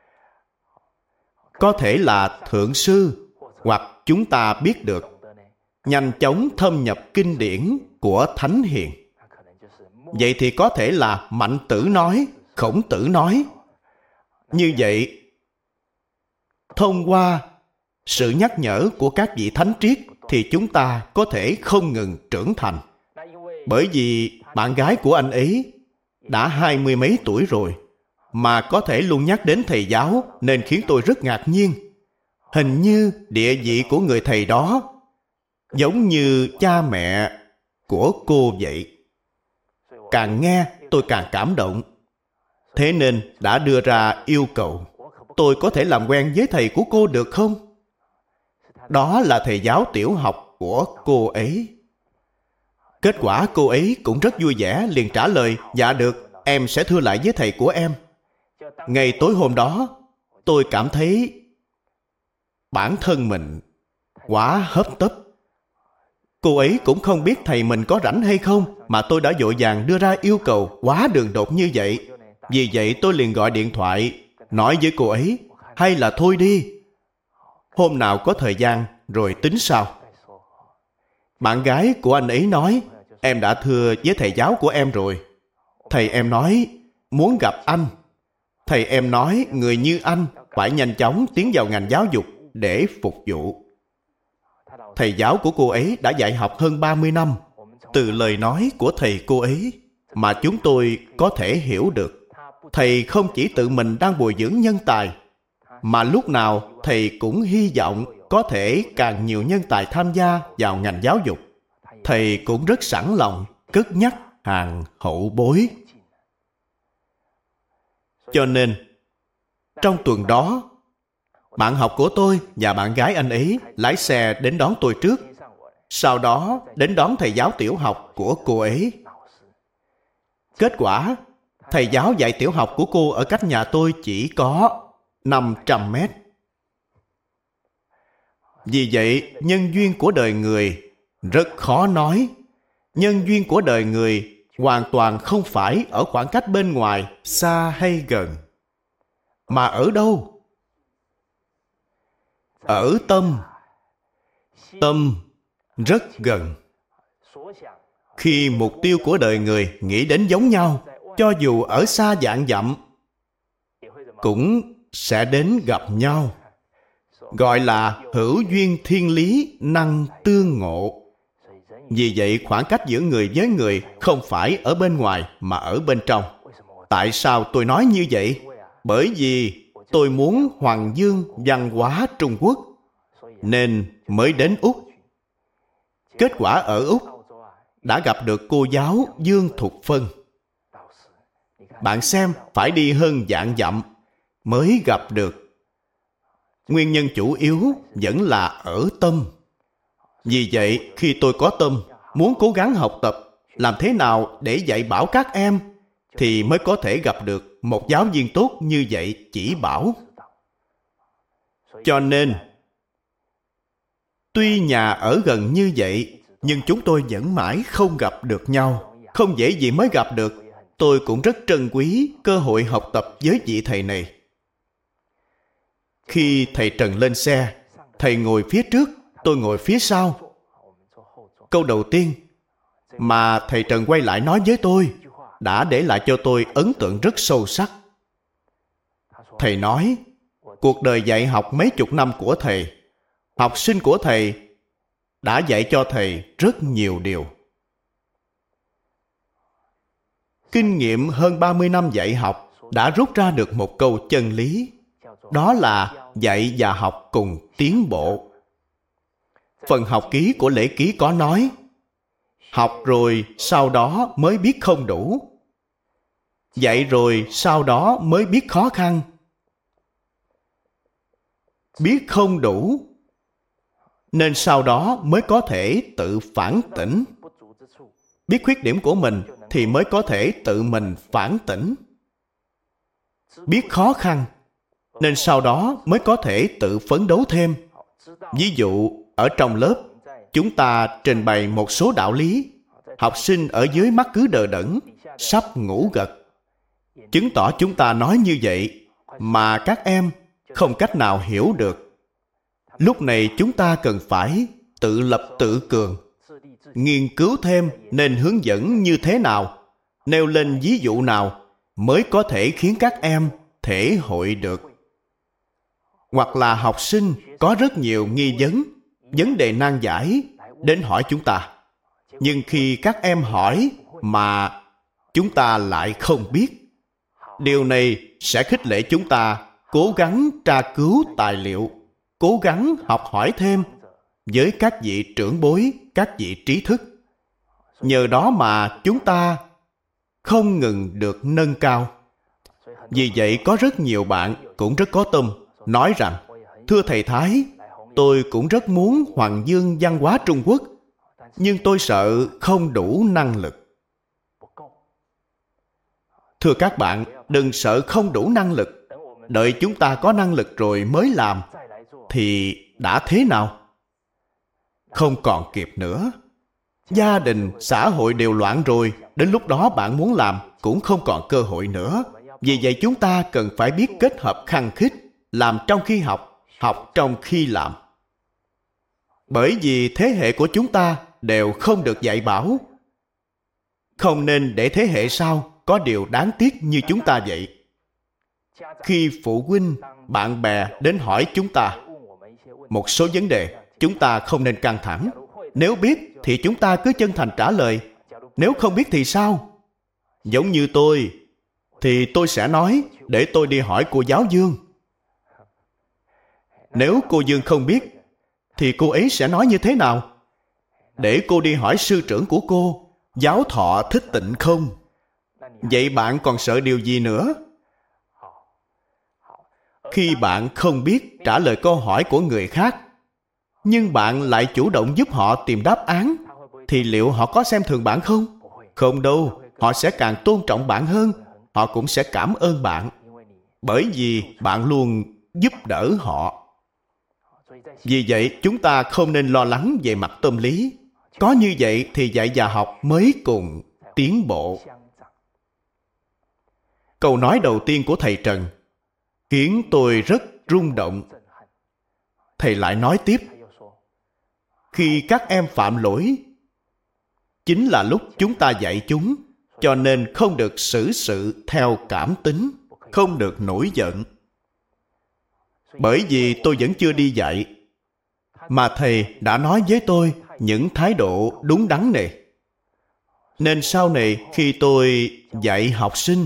Có thể là thượng sư, hoặc chúng ta biết được, nhanh chóng thâm nhập kinh điển của Thánh Hiền. vậy thì có thể là Mạnh Tử nói, Khổng Tử nói. Như vậy, thông qua sự nhắc nhở của các vị thánh triết thì chúng ta có thể không ngừng trưởng thành. Bởi vì bạn gái của anh ấy đã hai mươi mấy tuổi rồi mà có thể luôn nhắc đến thầy giáo, nên khiến tôi rất ngạc nhiên. Hình như địa vị của người thầy đó giống như cha mẹ của cô vậy. Càng nghe tôi càng cảm động. Thế nên đã đưa ra yêu cầu, tôi có thể làm quen với thầy của cô được không? Đó là thầy giáo tiểu học của cô ấy. Kết quả cô ấy cũng rất vui vẻ, liền trả lời, dạ được, em sẽ thưa lại với thầy của em. Ngày tối hôm đó, tôi cảm thấy bản thân mình quá hấp tấp. Cô ấy cũng không biết thầy mình có rảnh hay không, mà tôi đã vội vàng đưa ra yêu cầu quá đường đột như vậy. Vì vậy tôi liền gọi điện thoại, nói với cô ấy, hay là thôi đi, hôm nào có thời gian rồi tính sau. Bạn gái của anh ấy nói, em đã thưa với thầy giáo của em rồi. Thầy em nói, muốn gặp anh. Thầy em nói, người như anh phải nhanh chóng tiến vào ngành giáo dục để phục vụ. Thầy giáo của cô ấy đã dạy học hơn ba mươi năm. Từ lời nói của thầy cô ấy mà chúng tôi có thể hiểu được, thầy không chỉ tự mình đang bồi dưỡng nhân tài, mà lúc nào thầy cũng hy vọng có thể càng nhiều nhân tài tham gia vào ngành giáo dục. Thầy cũng rất sẵn lòng cất nhắc hàng hậu bối. Cho nên, trong tuần đó, bạn học của tôi và bạn gái anh ấy lái xe đến đón tôi trước. Sau đó đến đón thầy giáo tiểu học của cô ấy. Kết quả, thầy giáo dạy tiểu học của cô ở cách nhà tôi chỉ có năm trăm mét. Vì vậy, nhân duyên của đời người rất khó nói. Nhân duyên của đời người hoàn toàn không phải ở khoảng cách bên ngoài, xa hay gần. Mà ở đâu? Ở tâm. Tâm rất gần. Khi mục tiêu của đời người nghĩ đến giống nhau, cho dù ở xa vạn dặm, cũng sẽ đến gặp nhau. Gọi là hữu duyên thiên lý năng tương ngộ. Vì vậy, khoảng cách giữa người với người không phải ở bên ngoài mà ở bên trong. Tại sao tôi nói như vậy? Bởi vì tôi muốn hoàng dương văn hóa Trung Quốc, nên mới đến Úc. Kết quả ở Úc đã gặp được cô giáo Dương Thục Phân. Bạn xem, phải đi hơn vạn dặm mới gặp được. Nguyên nhân chủ yếu vẫn là ở tâm. Vì vậy, khi tôi có tâm, muốn cố gắng học tập, làm thế nào để dạy bảo các em, thì mới có thể gặp được một giáo viên tốt như vậy chỉ bảo. Cho nên, tuy nhà ở gần như vậy, nhưng chúng tôi vẫn mãi không gặp được nhau. Không dễ gì mới gặp được. Tôi cũng rất trân quý cơ hội học tập với vị thầy này. Khi thầy Trần lên xe, thầy ngồi phía trước, tôi ngồi phía sau. Câu đầu tiên mà thầy Trần quay lại nói với tôi đã để lại cho tôi ấn tượng rất sâu sắc. Thầy nói, cuộc đời dạy học mấy chục năm của thầy, học sinh của thầy đã dạy cho thầy rất nhiều điều. Kinh nghiệm hơn ba mươi năm dạy học đã rút ra được một câu chân lý. Đó là dạy và học cùng tiến bộ. Phần học ký của lễ ký có nói, học rồi sau đó mới biết không đủ. Dạy rồi sau đó mới biết khó khăn. Biết không đủ, nên sau đó mới có thể tự phản tỉnh. Biết khuyết điểm của mình thì mới có thể tự mình phản tỉnh. Biết khó khăn, nên sau đó mới có thể tự phấn đấu thêm. Ví dụ, ở trong lớp, chúng ta trình bày một số đạo lý. Học sinh ở dưới mắt cứ đờ đẫn, sắp ngủ gật. Chứng tỏ chúng ta nói như vậy mà các em không cách nào hiểu được. Lúc này chúng ta cần phải tự lập tự cường, nghiên cứu thêm nên hướng dẫn như thế nào Nêu lên ví dụ nào mới có thể khiến các em thể hội được. Hoặc là học sinh có rất nhiều nghi vấn, vấn đề nan giải đến hỏi chúng ta. Nhưng khi các em hỏi mà chúng ta lại không biết, điều này sẽ khích lệ chúng ta cố gắng tra cứu tài liệu, cố gắng học hỏi thêm với các vị trưởng bối, các vị trí thức. Nhờ đó mà chúng ta không ngừng được nâng cao. Vì vậy có rất nhiều bạn cũng rất có tâm nói rằng: thưa thầy Thái, tôi cũng rất muốn hoằng dương văn hóa Trung Quốc, nhưng tôi sợ không đủ năng lực. Thưa các bạn, đừng sợ không đủ năng lực. Đợi chúng ta có năng lực rồi mới làm thì đã thế nào? Không còn kịp nữa. Gia đình, xã hội đều loạn rồi. Đến lúc đó bạn muốn làm cũng không còn cơ hội nữa. Vì vậy chúng ta cần phải biết kết hợp khăng khít, làm trong khi học, học trong khi làm. Bởi vì thế hệ của chúng ta đều không được dạy bảo. Không nên để thế hệ sau có điều đáng tiếc như chúng ta vậy. Khi phụ huynh, bạn bè đến hỏi chúng ta một số vấn đề, chúng ta không nên căng thẳng. Nếu biết thì chúng ta cứ chân thành trả lời. Nếu không biết thì sao? Giống như tôi, thì tôi sẽ nói để tôi đi hỏi cô giáo Dương. Nếu cô Dương không biết, thì cô ấy sẽ nói như thế nào? Để cô đi hỏi sư trưởng của cô, Giáo Thọ Thích Tịnh không? Vậy bạn còn sợ điều gì nữa? Khi bạn không biết trả lời câu hỏi của người khác, nhưng bạn lại chủ động giúp họ tìm đáp án, thì liệu họ có xem thường bạn không? Không đâu, họ sẽ càng tôn trọng bạn hơn. Họ cũng sẽ cảm ơn bạn, bởi vì bạn luôn giúp đỡ họ. Vì vậy, chúng ta không nên lo lắng về mặt tâm lý. Có như vậy thì dạy và học mới cùng tiến bộ. Câu nói đầu tiên của thầy Trần khiến tôi rất rung động. Thầy lại nói tiếp: khi các em phạm lỗi, chính là lúc chúng ta dạy chúng, cho nên không được xử sự theo cảm tính, không được nổi giận. Bởi vì tôi vẫn chưa đi dạy, mà thầy đã nói với tôi những thái độ đúng đắn này. Nên sau này khi tôi dạy học sinh,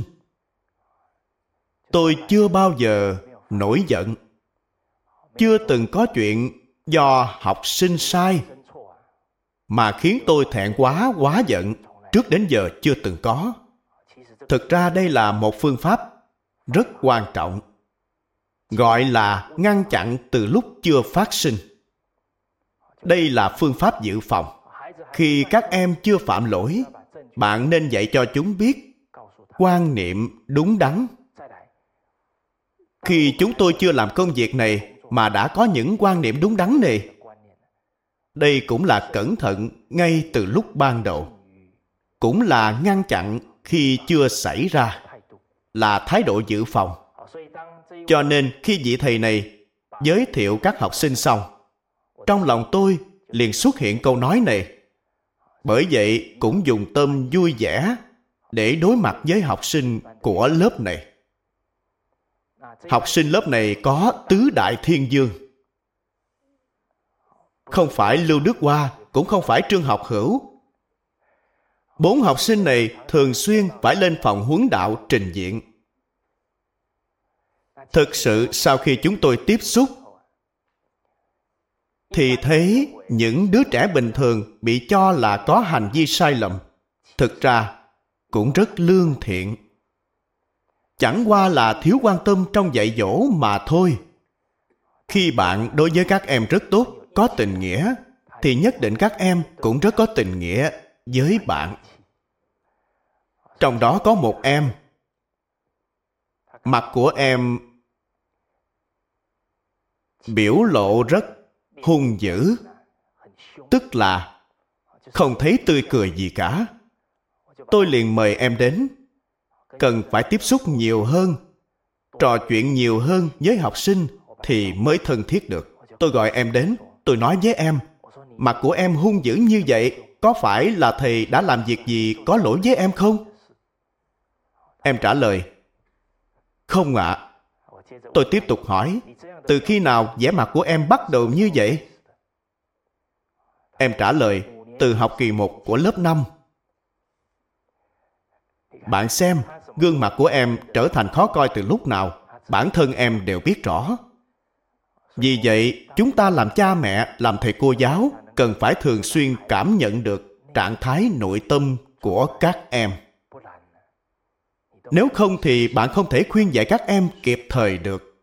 tôi chưa bao giờ nổi giận. Chưa từng có chuyện do học sinh sai mà khiến tôi thẹn quá quá giận. Trước đến giờ chưa từng có. Thực ra đây là một phương pháp rất quan trọng, gọi là ngăn chặn từ lúc chưa phát sinh. Đây là phương pháp dự phòng. Khi các em chưa phạm lỗi, bạn nên dạy cho chúng biết quan niệm đúng đắn. Khi chúng tôi chưa làm công việc này mà đã có những quan niệm đúng đắn này, đây cũng là cẩn thận ngay từ lúc ban đầu, cũng là ngăn chặn khi chưa xảy ra, là thái độ dự phòng. Cho nên khi vị thầy này giới thiệu các học sinh xong, trong lòng tôi liền xuất hiện câu nói này. Bởi vậy cũng dùng tâm vui vẻ để đối mặt với học sinh của lớp này. Học sinh lớp này có tứ đại thiên vương. Không phải Lưu Đức Hoa, cũng không phải Trương Học Hữu. Bốn học sinh này thường xuyên phải lên phòng huấn đạo trình diện. Thực sự sau khi chúng tôi tiếp xúc, thì thấy những đứa trẻ bình thường bị cho là có hành vi sai lầm, thực ra cũng rất lương thiện. Chẳng qua là thiếu quan tâm trong dạy dỗ mà thôi. Khi bạn đối với các em rất tốt, có tình nghĩa, thì nhất định các em cũng rất có tình nghĩa với bạn. Trong đó có một em, mặt của em biểu lộ rất hung dữ, tức là không thấy tươi cười gì cả. Tôi liền mời em đến. Cần phải tiếp xúc nhiều hơn, trò chuyện nhiều hơn với học sinh thì mới thân thiết được. Tôi gọi em đến, tôi nói với em, mặt của em hung dữ như vậy, có phải là thầy đã làm việc gì có lỗi với em không? Em trả lời, không ạ. Tôi tiếp tục hỏi, từ khi nào vẻ mặt của em bắt đầu như vậy? Em trả lời, từ học kỳ một của lớp năm. Bạn xem, gương mặt của em trở thành khó coi từ lúc nào, bản thân em đều biết rõ. Vì vậy, chúng ta làm cha mẹ, làm thầy cô giáo, cần phải thường xuyên cảm nhận được trạng thái nội tâm của các em. Nếu không thì bạn không thể khuyên dạy các em kịp thời được.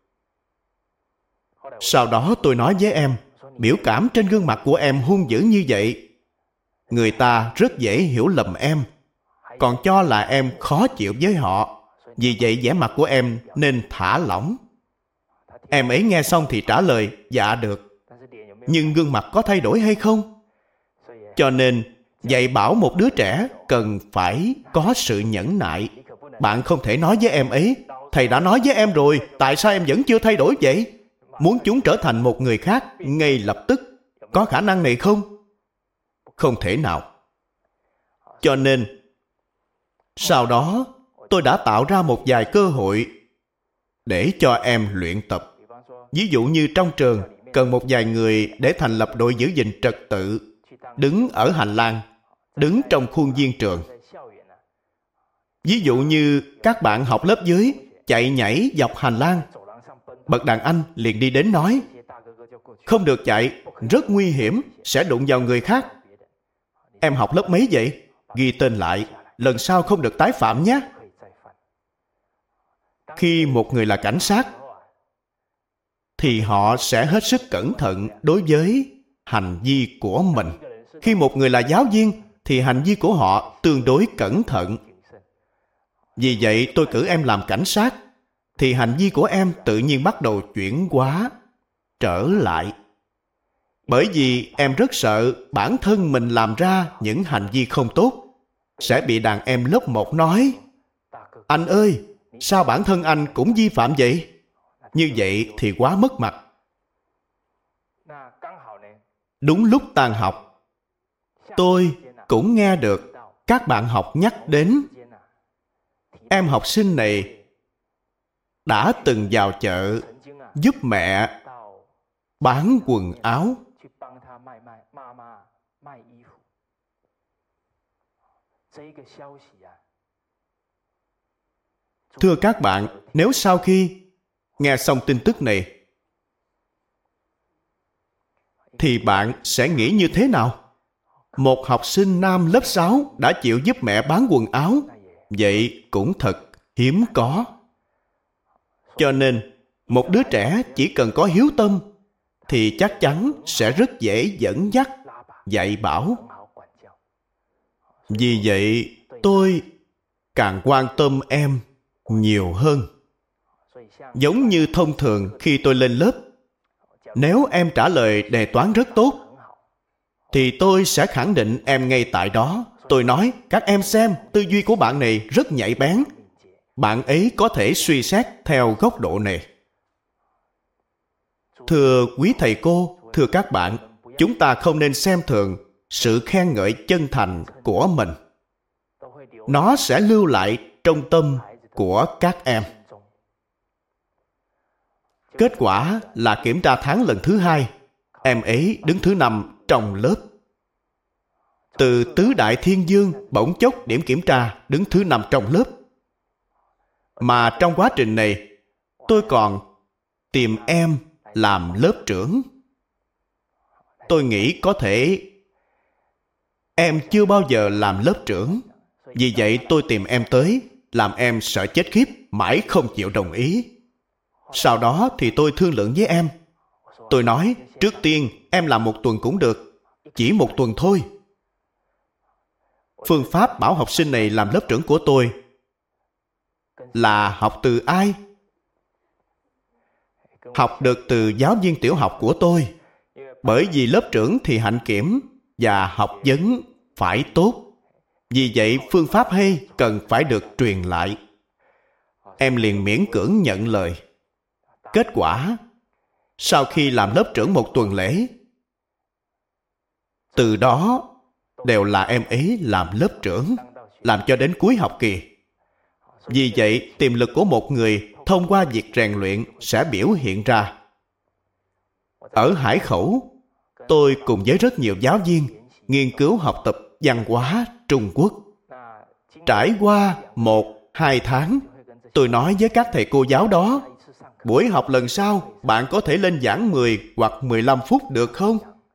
Sau đó tôi nói với em, biểu cảm trên gương mặt của em hung dữ như vậy, người ta rất dễ hiểu lầm em, còn cho là em khó chịu với họ. Vì vậy vẻ mặt của em nên thả lỏng. Em ấy nghe xong thì trả lời, dạ được. Nhưng gương mặt có thay đổi hay không? Cho nên, dạy bảo một đứa trẻ cần phải có sự nhẫn nại. Bạn không thể nói với em ấy, thầy đã nói với em rồi, tại sao em vẫn chưa thay đổi vậy? Muốn chúng trở thành một người khác ngay lập tức. Có khả năng này không? Không thể nào. Cho nên, sau đó, tôi đã tạo ra một vài cơ hội để cho em luyện tập. Ví dụ như trong trường, cần một vài người để thành lập đội giữ gìn trật tự, đứng ở hành lang, đứng trong khuôn viên trường. Ví dụ như các bạn học lớp dưới, chạy nhảy dọc hành lang. Bậc đàn anh liền đi đến nói, không được chạy, rất nguy hiểm, sẽ đụng vào người khác. Em học lớp mấy vậy? Ghi tên lại, lần sau không được tái phạm nhé. Khi một người là cảnh sát, thì họ sẽ hết sức cẩn thận đối với hành vi của mình. Khi một người là giáo viên, thì hành vi của họ tương đối cẩn thận. Vì vậy tôi cử em làm cảnh sát, thì hành vi của em tự nhiên bắt đầu chuyển hóa trở lại. Bởi vì em rất sợ bản thân mình làm ra những hành vi không tốt, sẽ bị đàn em lớp một nói, anh ơi, sao bản thân anh cũng vi phạm vậy? Như vậy thì quá mất mặt. Đúng lúc tan học, tôi cũng nghe được các bạn học nhắc đến em học sinh này đã từng vào chợ giúp mẹ bán quần áo. Thưa các bạn, nếu sau khi nghe xong tin tức này, thì bạn sẽ nghĩ như thế nào? Một học sinh nam lớp sáu đã chịu giúp mẹ bán quần áo, vậy cũng thật hiếm có. Cho nên, một đứa trẻ chỉ cần có hiếu tâm, thì chắc chắn sẽ rất dễ dẫn dắt, dạy bảo. Vì vậy, tôi càng quan tâm em nhiều hơn. Giống như thông thường khi tôi lên lớp, nếu em trả lời đề toán rất tốt, thì tôi sẽ khẳng định em ngay tại đó. Tôi nói, các em xem, tư duy của bạn này rất nhạy bén. Bạn ấy có thể suy xét theo góc độ này. Thưa quý thầy cô, thưa các bạn, chúng ta không nên xem thường sự khen ngợi chân thành của mình. Nó sẽ lưu lại trong tâm của các em. Kết quả là kiểm tra tháng lần thứ hai, em ấy đứng thứ năm trong lớp. Từ tứ đại thiên dương bỗng chốc điểm kiểm tra đứng thứ năm trong lớp. Mà trong quá trình này, tôi còn tìm em làm lớp trưởng. Tôi nghĩ có thể em chưa bao giờ làm lớp trưởng. Vì vậy tôi tìm em tới, làm em sợ chết khiếp, mãi không chịu đồng ý. Sau đó thì tôi thương lượng với em. Tôi nói, trước tiên em làm một tuần cũng được, chỉ một tuần thôi. Phương pháp bảo học sinh này làm lớp trưởng của tôi là học từ ai? Học được từ giáo viên tiểu học của tôi. Bởi vì lớp trưởng thì hạnh kiểm và học vấn phải tốt. Vì vậy phương pháp hay cần phải được truyền lại. Em liền miễn cưỡng nhận lời. Kết quả, sau khi làm lớp trưởng một tuần lễ, từ đó đều là em ấy làm lớp trưởng, làm cho đến cuối học kỳ. Vì vậy, tiềm lực của một người thông qua việc rèn luyện sẽ biểu hiện ra. Ở Hải Khẩu, tôi cùng với rất nhiều giáo viên nghiên cứu học tập văn hóa Trung Quốc. Trải qua một, hai tháng, tôi nói với các thầy cô giáo đó, buổi học lần sau bạn có thể lên giảng mười hoặc mười lăm phút được không?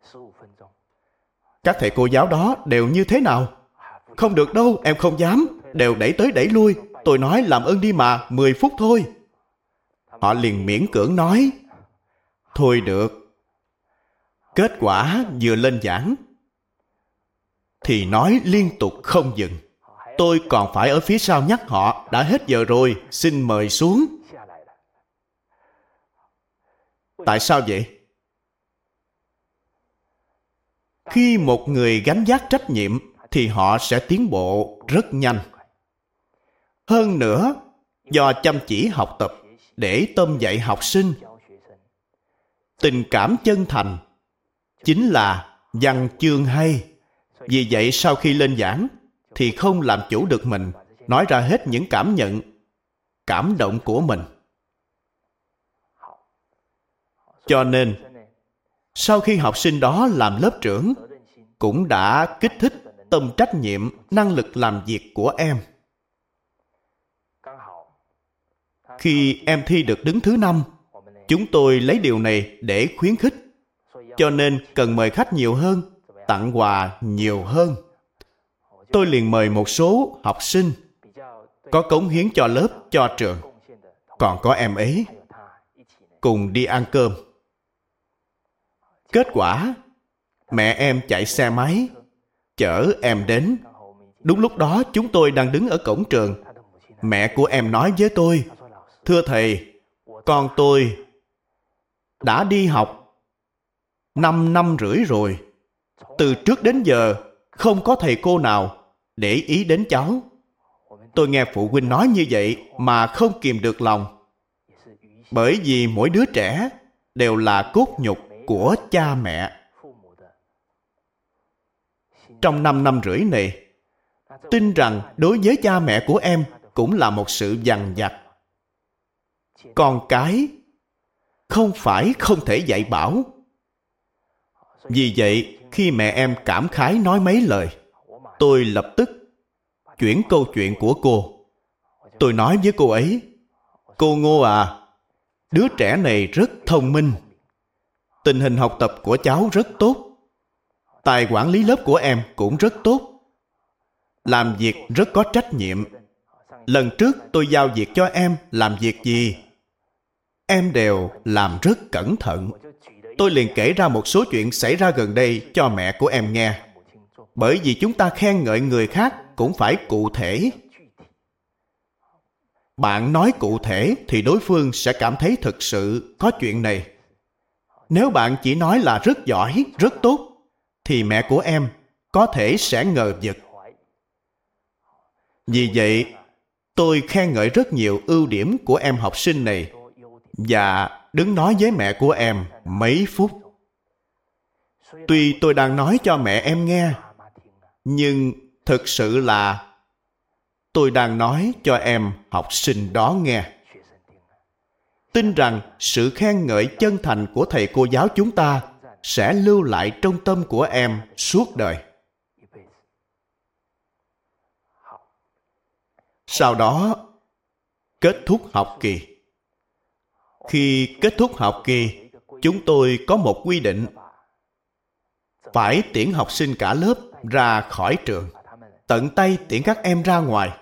Các thầy cô giáo đó đều như thế nào? Không được đâu, em không dám. Đều đẩy tới đẩy lui. Tôi nói làm ơn đi mà, mười phút thôi. Họ liền miễn cưỡng nói, thôi được. Kết quả vừa lên giảng thì nói liên tục không dừng. Tôi còn phải ở phía sau nhắc họ, đã hết giờ rồi, xin mời xuống. Tại sao vậy? Khi một người gánh vác trách nhiệm thì họ sẽ tiến bộ rất nhanh. Hơn nữa, do chăm chỉ học tập để tâm dạy học sinh, tình cảm chân thành chính là văn chương hay. Vì vậy sau khi lên giảng thì không làm chủ được mình, nói ra hết những cảm nhận, cảm động của mình. Cho nên, sau khi học sinh đó làm lớp trưởng, cũng đã kích thích tâm trách nhiệm, năng lực làm việc của em. Khi em thi được đứng thứ năm, chúng tôi lấy điều này để khuyến khích. Cho nên cần mời khách nhiều hơn, tặng quà nhiều hơn. Tôi liền mời một số học sinh có cống hiến cho lớp, cho trường. Còn có em ấy cùng đi ăn cơm. Kết quả, mẹ em chạy xe máy chở em đến. Đúng lúc đó chúng tôi đang đứng ở cổng trường. Mẹ của em nói với tôi, thưa thầy, con tôi đã đi học năm năm rưỡi rồi. Từ trước đến giờ không có thầy cô nào để ý đến cháu. Tôi nghe phụ huynh nói như vậy mà không kìm được lòng. Bởi vì mỗi đứa trẻ đều là cốt nhục của cha mẹ. Trong năm năm rưỡi này, tin rằng đối với cha mẹ của em cũng là một sự dằn vặt. Con cái không phải không thể dạy bảo. Vì vậy, khi mẹ em cảm khái nói mấy lời, tôi lập tức chuyển câu chuyện của cô. Tôi nói với cô ấy, cô Ngô à, đứa trẻ này rất thông minh. Tình hình học tập của cháu rất tốt. Tài quản lý lớp của em cũng rất tốt. Làm việc rất có trách nhiệm. Lần trước tôi giao việc cho em làm việc gì, em đều làm rất cẩn thận. Tôi liền kể ra một số chuyện xảy ra gần đây cho mẹ của em nghe. Bởi vì chúng ta khen ngợi người khác cũng phải cụ thể. Bạn nói cụ thể thì đối phương sẽ cảm thấy thực sự có chuyện này. Nếu bạn chỉ nói là rất giỏi, rất tốt, thì mẹ của em có thể sẽ ngờ vực. Vì vậy, tôi khen ngợi rất nhiều ưu điểm của em học sinh này và đứng nói với mẹ của em mấy phút. Tuy tôi đang nói cho mẹ em nghe, nhưng thực sự là tôi đang nói cho em học sinh đó nghe. Tin rằng sự khen ngợi chân thành của thầy cô giáo chúng ta sẽ lưu lại trong tâm của em suốt đời. Sau đó, kết thúc học kỳ. Khi kết thúc học kỳ, chúng tôi có một quy định phải tiễn học sinh cả lớp ra khỏi trường, tận tay tiễn các em ra ngoài.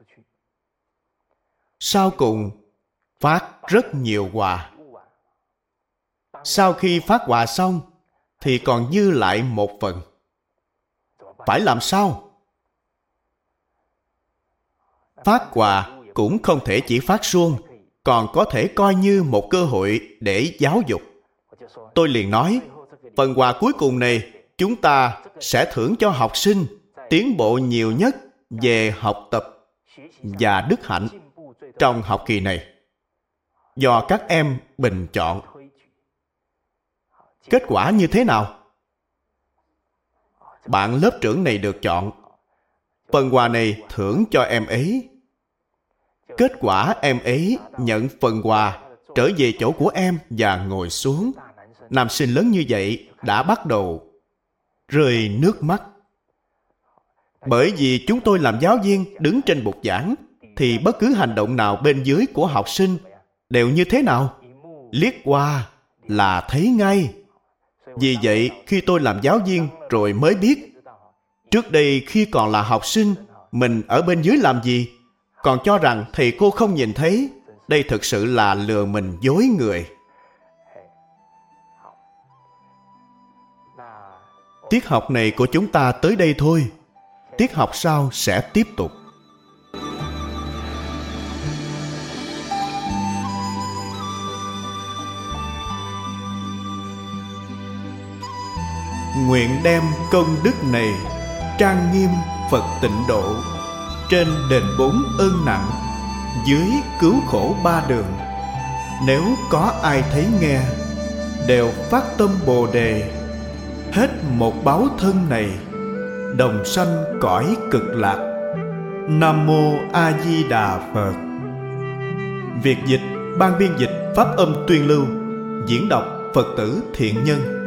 Sau cùng, phát rất nhiều quà. Sau khi phát quà xong, thì còn dư lại một phần. Phải làm sao? Phát quà cũng không thể chỉ phát suông, còn có thể coi như một cơ hội để giáo dục. Tôi liền nói, phần quà cuối cùng này chúng ta sẽ thưởng cho học sinh tiến bộ nhiều nhất về học tập và đức hạnh trong học kỳ này, do các em bình chọn. Kết quả như thế nào? Bạn lớp trưởng này được chọn. Phần quà này thưởng cho em ấy. kết quả em ấy nhận phần quà, trở về chỗ của em và ngồi xuống. Nam sinh lớn như vậy đã bắt đầu rơi nước mắt. Bởi vì chúng tôi làm giáo viên đứng trên bục giảng, thì bất cứ hành động nào bên dưới của học sinh đều như thế nào? Liếc qua là thấy ngay. Vì vậy, khi tôi làm giáo viên rồi mới biết, trước đây khi còn là học sinh, mình ở bên dưới làm gì? Còn cho rằng thầy cô không nhìn thấy. Đây thực sự là lừa mình dối người. Tiết học này của chúng ta tới đây thôi. Tiết học sau sẽ tiếp tục. Nguyện đem công đức này trang nghiêm Phật Tịnh Độ, trên đền bốn ơn nặng, dưới cứu khổ ba đường. Nếu có ai thấy nghe, đều phát tâm Bồ Đề, hết một báo thân này, đồng sanh cõi cực lạc. Nam Mô A Di Đà Phật. Việt dịch, ban biên dịch Pháp âm Tuyên Lưu, diễn đọc Phật tử Thiện Nhân.